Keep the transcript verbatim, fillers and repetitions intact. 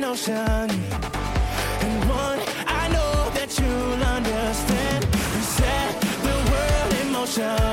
motion. And one, I know that you'll understand. We set the world in motion.